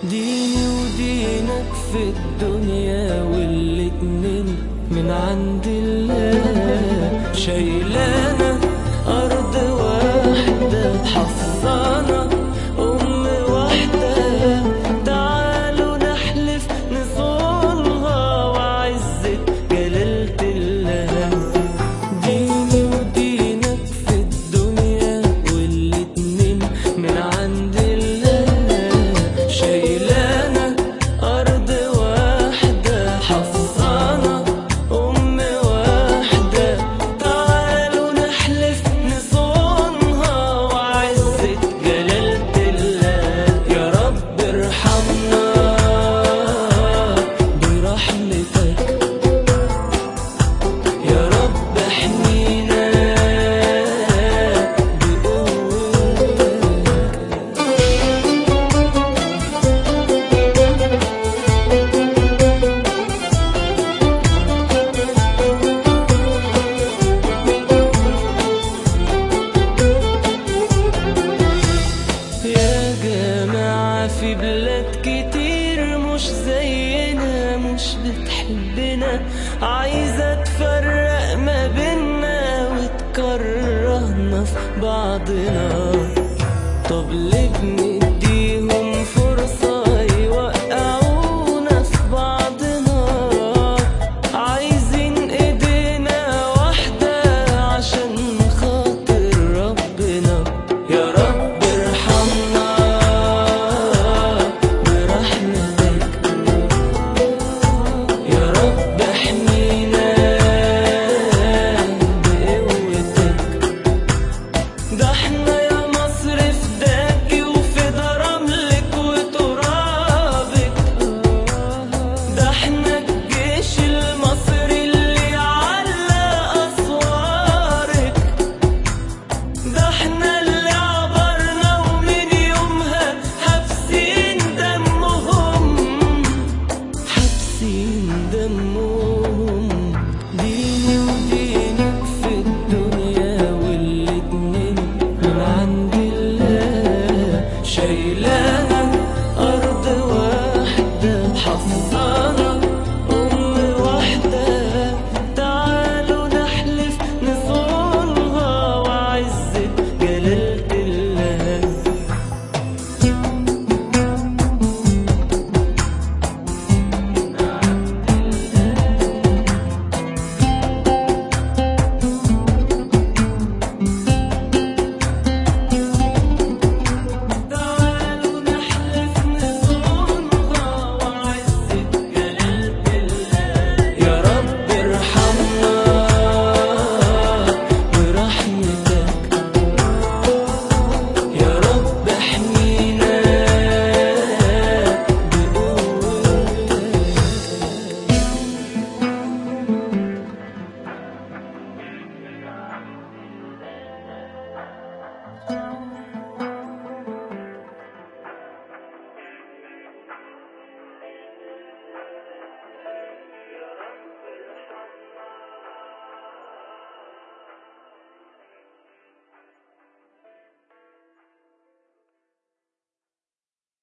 ديني ودينك في الدنيا والاتنين من عند الله، شايلانا أرض واحدة حفظانا أم واحدة، تعالوا نحلف نصونها وعزة جلالة الله. ديني ودينك في الدنيا والاتنين من عند الله، شايلانا أرض واحدة حفظانا أم واحدة، تعالوا نحلف نصونها وعزة جلالة الله. يا رب ارحمنا برحمتك، يا رب احمينا بقوتك. يا جماعة في بلاد كتير مش زينا، مش بتحبنا، عايزة تفرق ما بينا وتكرهنا في بعضنا. طب ليه